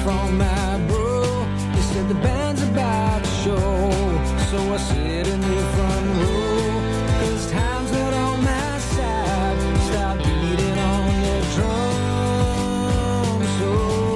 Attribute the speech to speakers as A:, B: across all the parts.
A: from my bro. They said the band's about to show, so I sit in the front row. 'Cause time's not on my side. Start beating on the drum so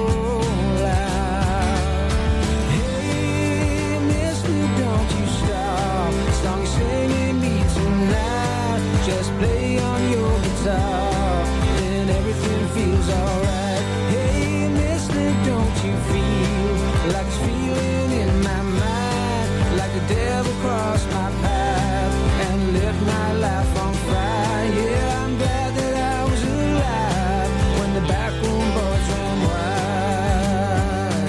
A: loud. Hey, mister, don't you stop. Song you're singing me tonight. Just play on your guitar, and everything feels alright. Hey, mister, don't you feel like it's feeling in my mind? Like the devil crossed my path and lit my life on fire. Yeah, I'm glad that I was alive when the backroom boys ran wild.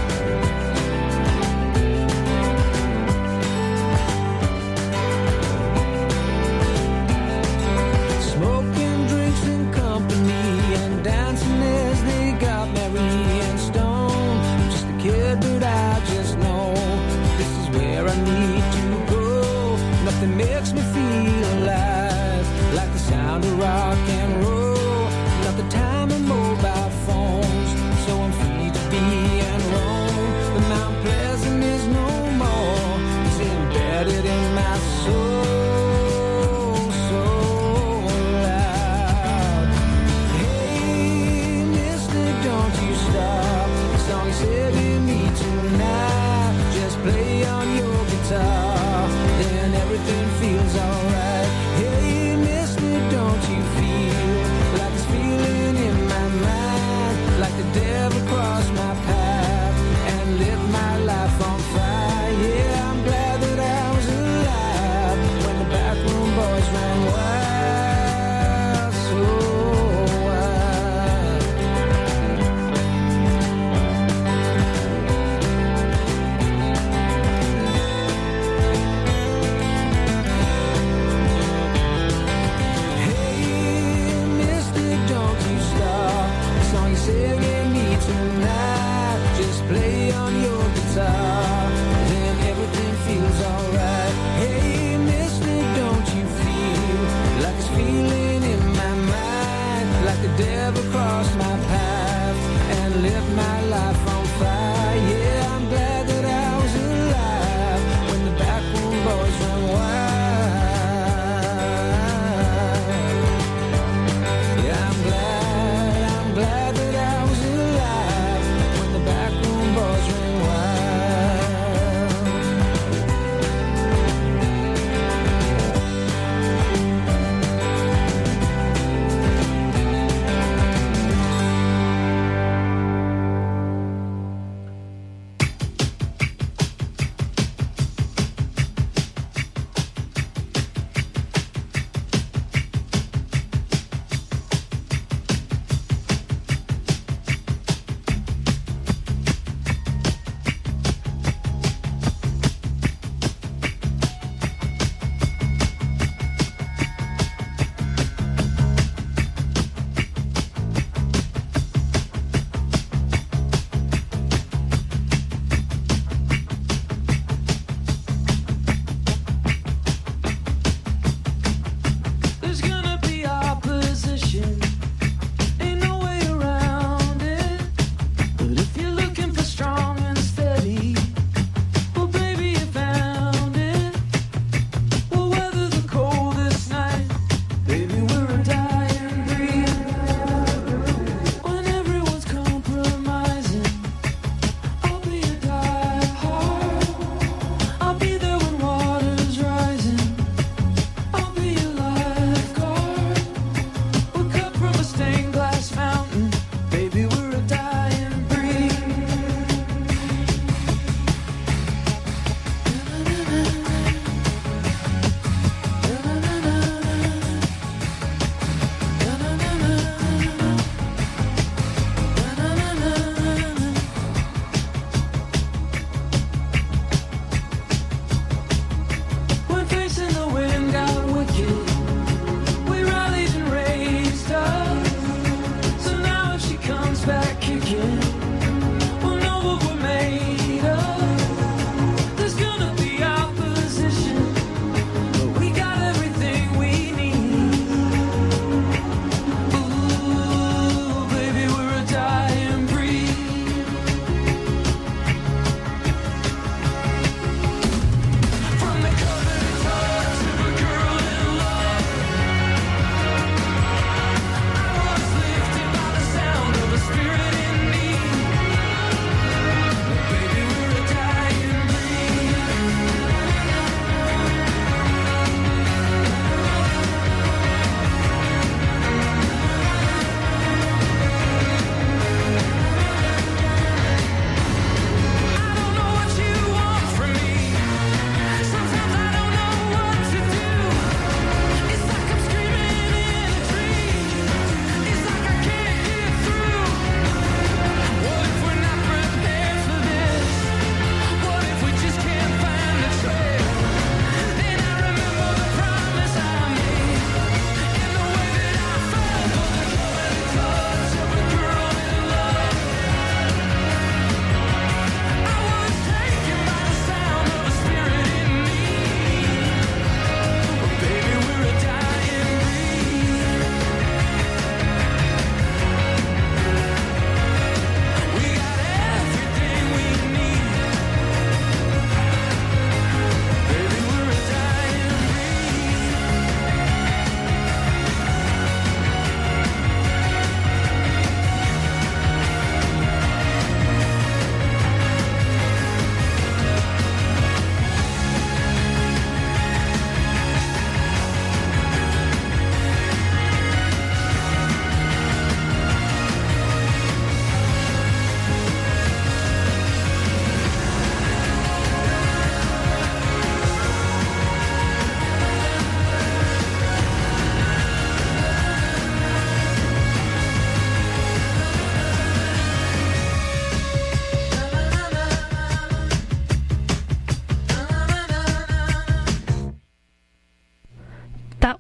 A: Smoking drinks in company and dancing as they got merry and stoned. I'm just a kid, but I just know this is where I need to go. Nothing makes me feel alive like the sound of rock and roll. Not the time of mobile phones, so I'm free to be and roam. The Mount Pleasant is no more. It's embedded in my soul, so loud. Hey, mister, don't you stop. The song is hitting me tonight. Just play on your guitar, then everything feels alright. Hey, mister, don't you feel like it's feeling in my mind? Like the devil crossed my path and lit my life on fire. Yeah, I'm glad that I was alive when the backroom boys ran wild, so wild. Hey, mister, don't you stop. The song you're singing me tonight.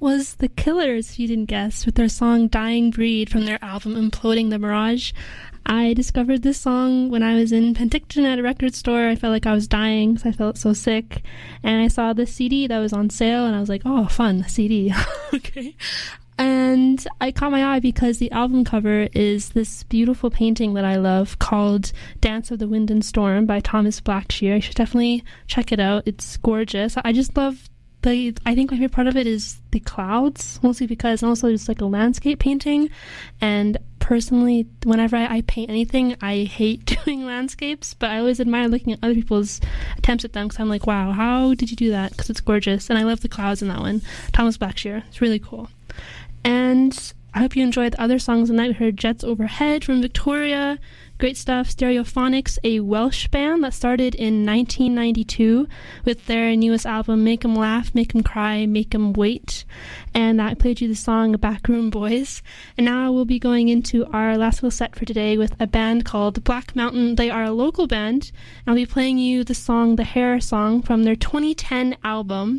B: was The Killers, if you didn't guess, with their song Dying Breed from their album Imploding the Mirage. I discovered this song when I was in Penticton at a record store. I felt like I was dying because I felt so sick. And I saw this CD that was on sale, and I was like, oh, fun, a CD. Okay. And I caught my eye because the album cover is this beautiful painting that I love called Dance of the Wind and Storm by Thomas Blackshear. You should definitely check it out. It's gorgeous. I just love I think my favorite part of it is the clouds, mostly because also it's like a landscape painting. And personally, whenever I paint anything, I hate doing landscapes, but I always admire looking at other people's attempts at them because I'm like, wow, how did you do that? Because it's gorgeous. And I love the clouds in that one. Thomas Blackshear. It's really cool. And I hope you enjoyed the other songs tonight. We heard Jets Overhead from Victoria. Great stuff. Stereophonics, a Welsh band that started in 1992 with their newest album, Make 'Em Laugh, Make 'Em Cry, Make 'Em Wait. And I played you the song Backroom Boys. And now we'll be going into our last little set for today with a band called Black Mountain. They are a local band. And I'll be playing you the song, the Hair Song, from their 2010 album,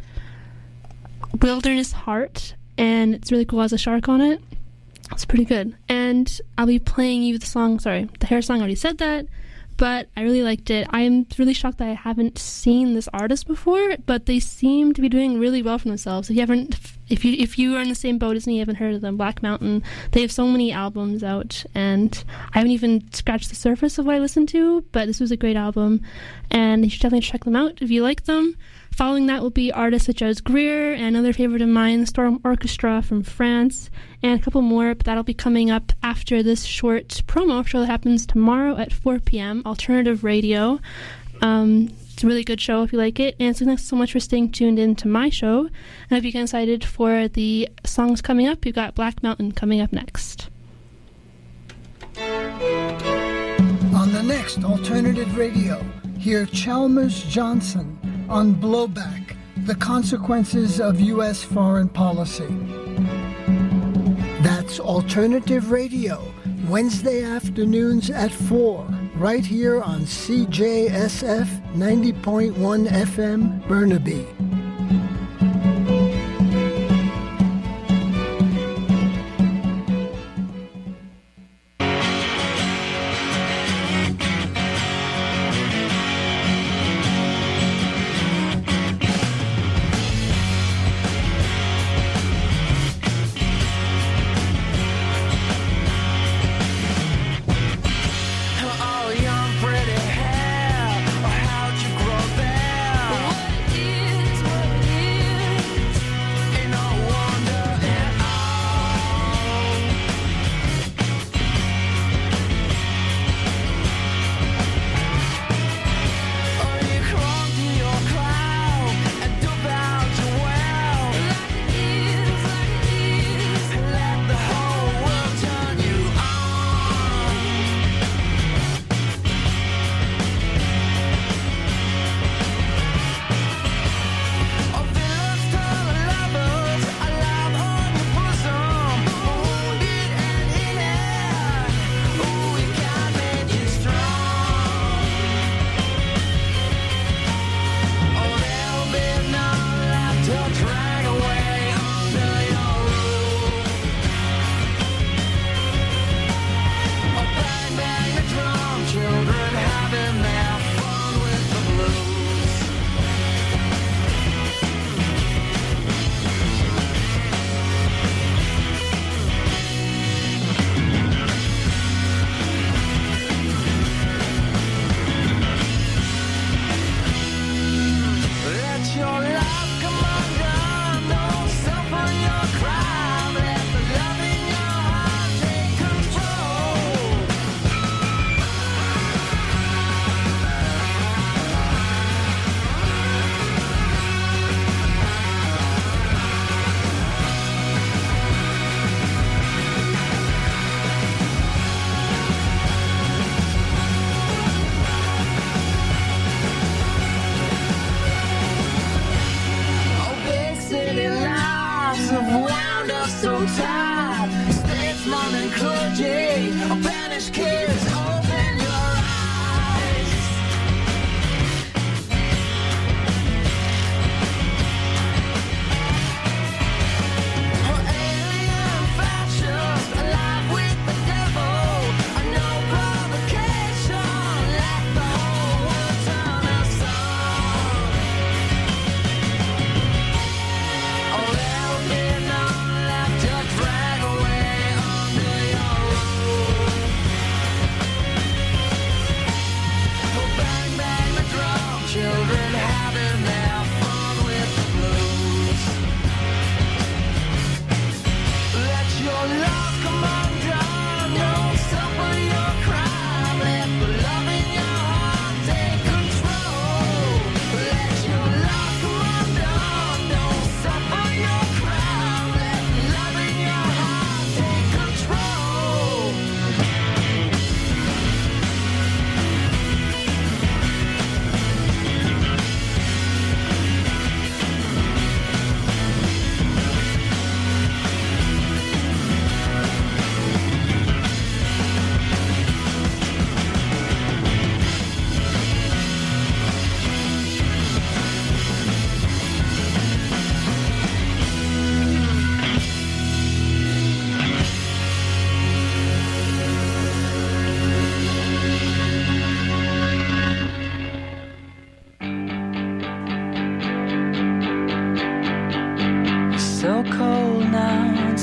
B: Wilderness Heart. And it's really cool. It has a shark on it. It's pretty good. And I'll be playing you the song, the Hair Song, I already said that, but I really liked it. I'm really shocked that I haven't seen this artist before, but they seem to be doing really well for themselves. If you are in the same boat as me, you haven't heard of them, Black Mountain, they have so many albums out, and I haven't even scratched the surface of what I listened to, but this was a great album, and you should definitely check them out if you like them. Following that will be artists such as Greer and another favorite of mine, Storm Orchestra from France, and a couple more, but that'll be coming up after this short promo show that happens tomorrow at 4 p.m., Alternative Radio. It's a really good show if you like it, and thanks so much for staying tuned in to my show. And I hope you get excited for the songs coming up. You've got Black Mountain coming up next.
C: On the next Alternative Radio, hear Chalmers Johnson on Blowback, the consequences of U.S. foreign policy. That's Alternative Radio, Wednesday afternoons at 4, right here on CJSF 90.1 FM, Burnaby.
A: How'd you grow there? What is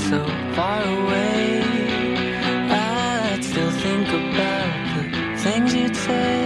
A: so far away, I'd still think about the things you'd say.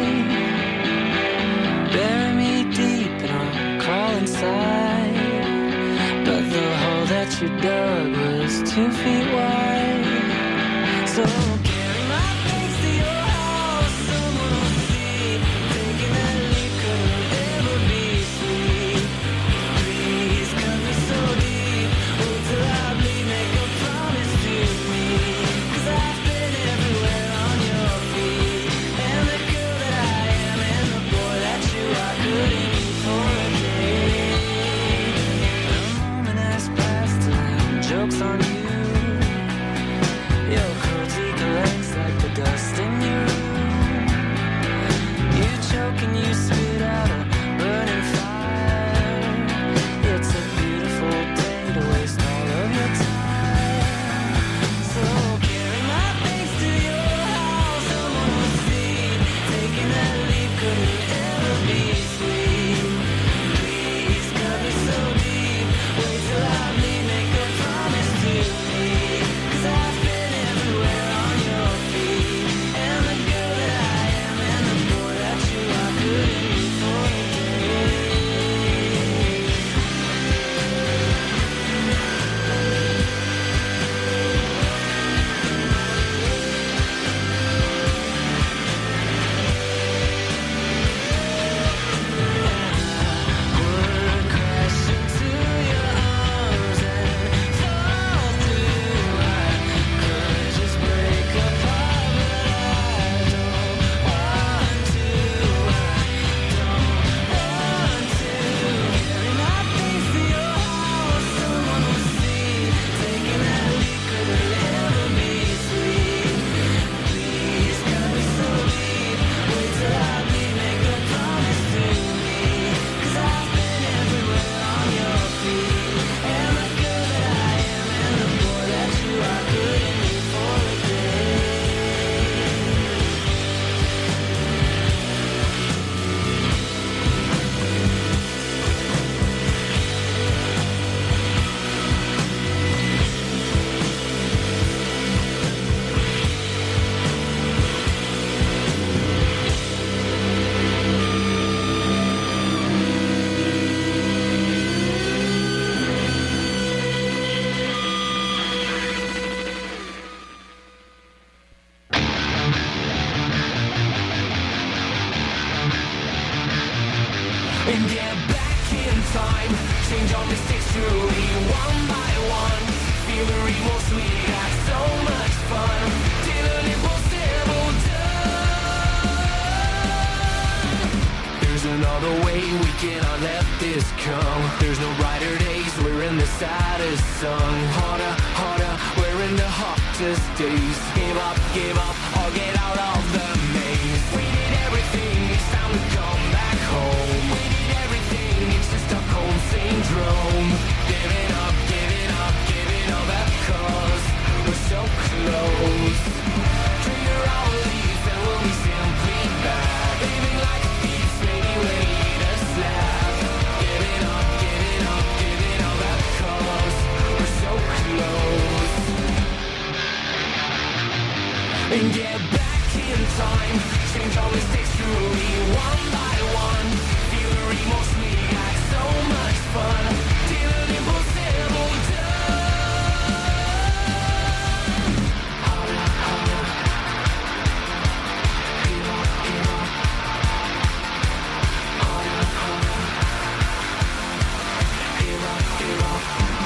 A: Bury me deep and I'll crawl inside, but the hole that you dug was 2 feet wide. So carry my things to your house, someone will see. Taking that leap couldn't ever be sweet. Please cut me so deep, wait till I bleed, make a promise to me. 'Cause I've been everywhere on your feet, and the girl that I am and the boy that you are couldn't be for a day. A moment has passed and joke's on you. Your cruelty collects like the dust in your room. You choke and you spit out a burning fire. It's a beautiful day to waste all of your time. So carry my things to your house, someone will see. Taking that leap couldn't ever be sweet. Please cut me so deep, wait till I bleed, make a promise to me. 'Cause I've been everywhere on your feet, and the girl that I am and the boy that you are couldn't be for a day. Would crash into your arms and fall through. I could just break apart, but I don't want to. Carry my things to your house, someone will see. Taking that leap couldn't ever be sweet. Please cut me so deep, wait till I bleed, make a promise to me. 'Cause I've been everywhere on your feet, and the girl that I am and the boy that you are couldn't be for a day. And get back in time, change our mistakes truly, one by one. Feel the remorse, we had so much fun, till an impossible done. There's another way, we cannot let this come. There's no brighter days, we're in the saddest song. Harder, harder, we're in the hottest days. Give up, or get out of the maze. We did everything, it's time to come back home. We did everything, it's just Stockholm syndrome. Giving up, that cause we're so close. Trigger our leaf and we'll be simply back. Living like a thief, maybe wait a slap. Giving up, that cause we're so close. And get back in time, change our mistakes truly, one by one. Feel the remorse, we had so much fun, till an impossible done. Harder, harder. Give up. Harder, harder. Give up.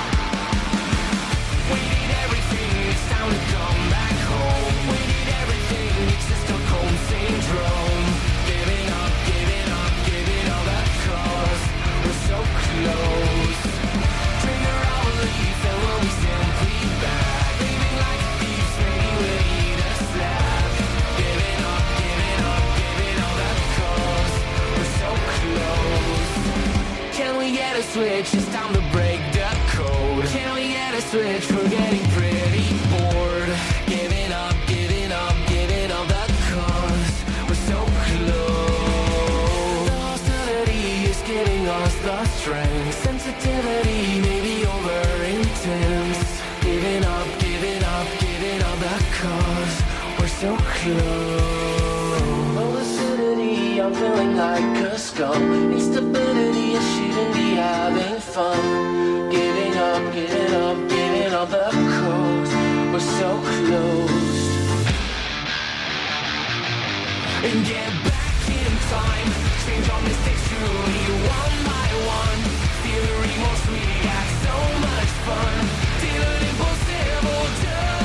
A: We did everything, it's time to come back home. We did everything, it's just Stockholm syndrome. Giving up, that cause we're so close. Trigger our leaf and we'll be simply back. Living like thieves, maybe wait a slap. Giving up, that cause we're so close. Can we get a switch? It's time to break the code. Can we get a switch? We're getting pretty bored. Giving up, that cause we're so close. The hostility is giving us the strength. Sensitivity may be over intense. Giving up. I'm feeling like a scum. Instability, I shouldn't be having fun. Giving up, giving up, giving up the coast. We're so close. And get back in time. Change our mistakes truly one by one. Feel the remorse, we had so much fun. Till an impossible done.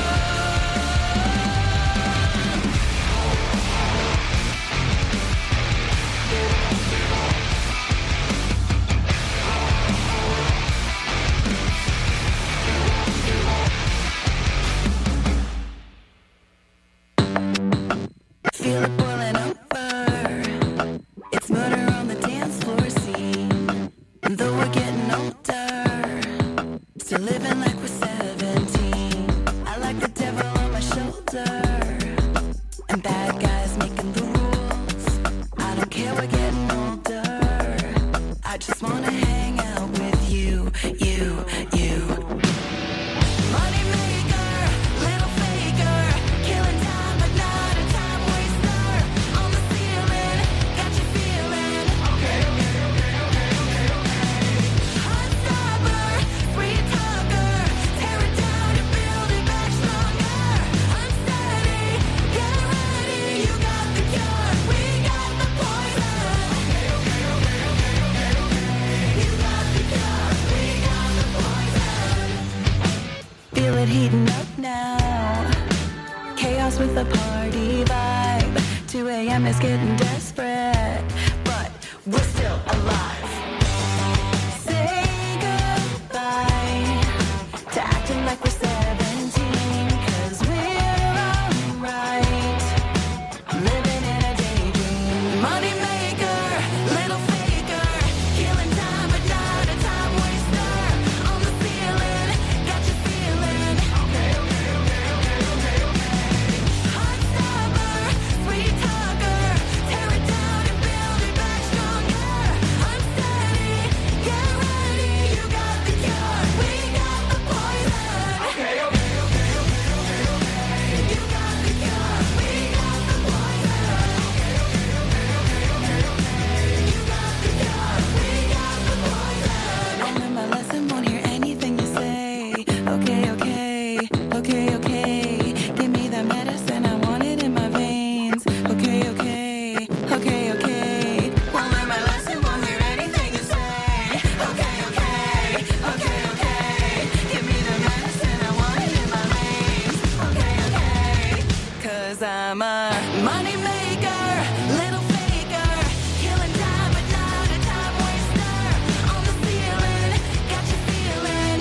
D: Feel it boiling over. It's murder on the dance floor scene. And though we're getting older, still living like we're 17. I like the devil on my shoulder. And bad guys making the rules. I don't care, we're getting older. I just wanna hang out with you, you, you. Money maker, little faker, killing time but not a time waster. On the ceiling, got you feeling. Okay. Hot stopper, sweet talker, tear it down and build it back stronger. Unsteady, get ready, you got the cure, we got the poison. You got the cure, we got the poison. Feel it heating up now. Chaos with a party vibe. 2 a.m. is getting desperate, but we're still alive. Say goodbye to acting like we're 17, 'cause we're alright. Living in a daydream. Money maker, little faker, killing time but not a time waster. On the ceiling, got you feeling. Hot stopper, sweet talker, tear it down and build it back stronger. Unsteady, get ready, you got the cure, we got the poison. You got the cure, we got the poison. You got the cure, we got the poison. I learned my lesson, won't hear anything you say. Okay, okay, okay, okay. Give me the medicine, I want it in my veins. Okay, okay, okay, okay. Won't learn my lesson, won't hear anything you say. Okay, okay, okay, okay. Give me the medicine, I want it in my veins. Okay, okay. 'Cause I'm a money maker, little faker, killing time but not a time waster. On the ceiling, got you feeling.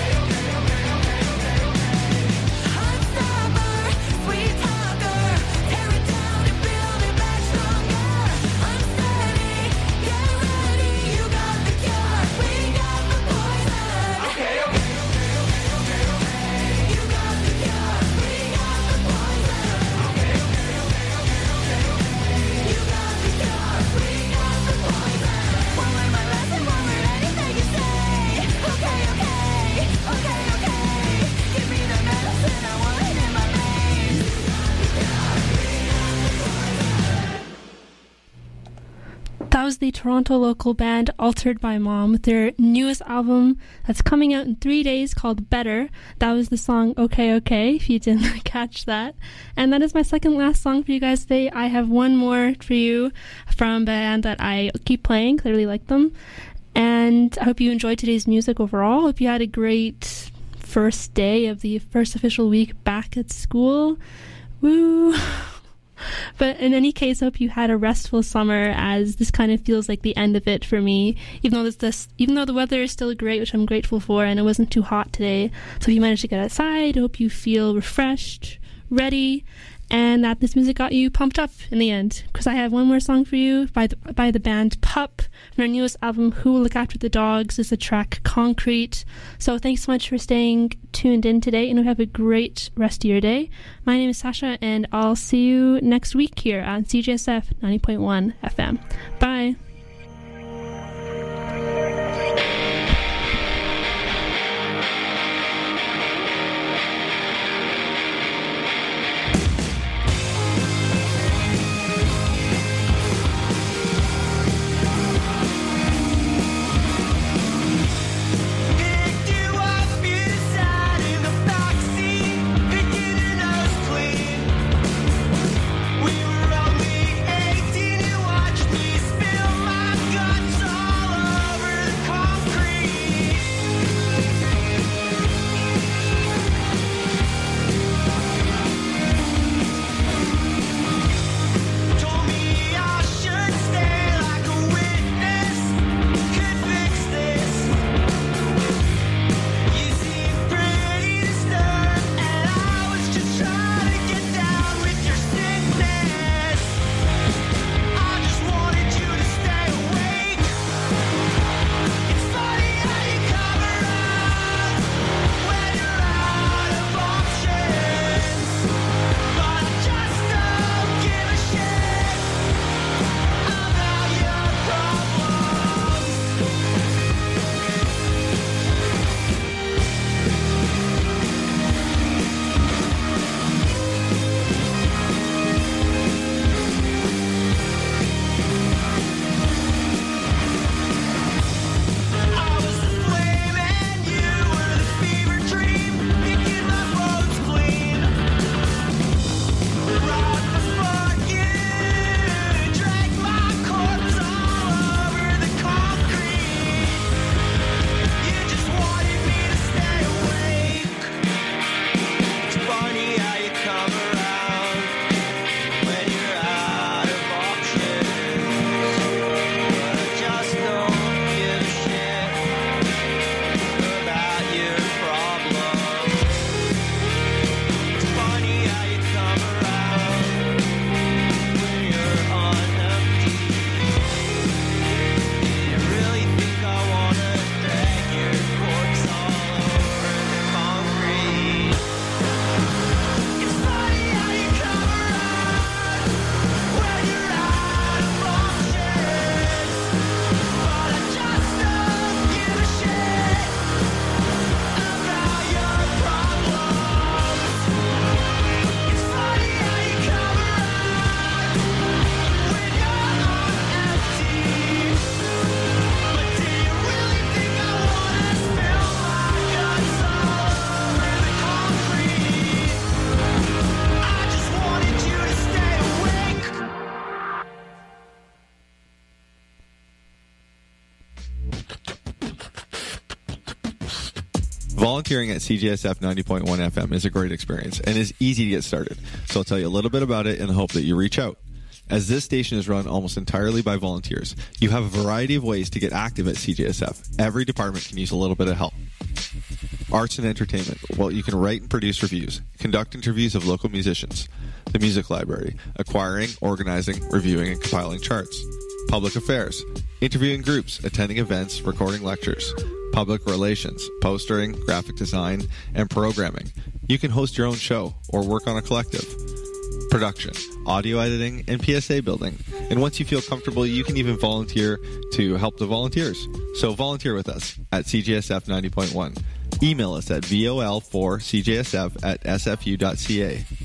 D: Hot stopper, sweet talker, tear it down and build it back stronger. Unsteady, get ready, you got the cure, we got the poison. You got the cure, we got the poison. You got the cure, we got the poison. Won't learn my lesson, won't hear anything you say. Okay, okay, okay, okay. Give me the medicine, I want it in my veins.
B: That was the Toronto local band Altered by Mom with their newest album that's coming out in 3 days called Better. That was the song Okay Okay, if you didn't catch that. And that is my second last song for you guys today. I have one more for you from a band that I keep playing, clearly like them. And I hope you enjoyed today's music overall. Hope you had a great first day of the first official week back at school. Woo! But in any case, I hope you had a restful summer, as this kind of feels like the end of it for me. Even though the weather is still great, which I'm grateful for, and it wasn't too hot today. So if you managed to get outside, I hope you feel refreshed, ready, and that this music got you pumped up in the end. Because I have one more song for you by the band Pup from their newest album, Who Will Look After the Dogs, is the track Concrete. So thanks so much for staying tuned in today, and have a great rest of your day. My name is Sasha, and I'll see you next week here on CJSF 90.1 FM. Bye.
E: Volunteering at CJSF 90.1 FM is a great experience and is easy to get started, so I'll tell you a little bit about it in the hope that you reach out. As this station is run almost entirely by volunteers, you have a variety of ways to get active at CJSF. Every department can use a little bit of help. Arts and entertainment. Well, you can write and produce reviews, conduct interviews of local musicians, the music library, acquiring, organizing, reviewing, and compiling charts. Public affairs. Interviewing groups, attending events, recording lectures. Public relations, postering, graphic design, and programming. You can host your own show or work on a collective. Production, audio editing, and PSA building. And once you feel comfortable, you can even volunteer to help the volunteers. So volunteer with us at CJSF 90.1. Email us at vol4cjsf@sfu.ca.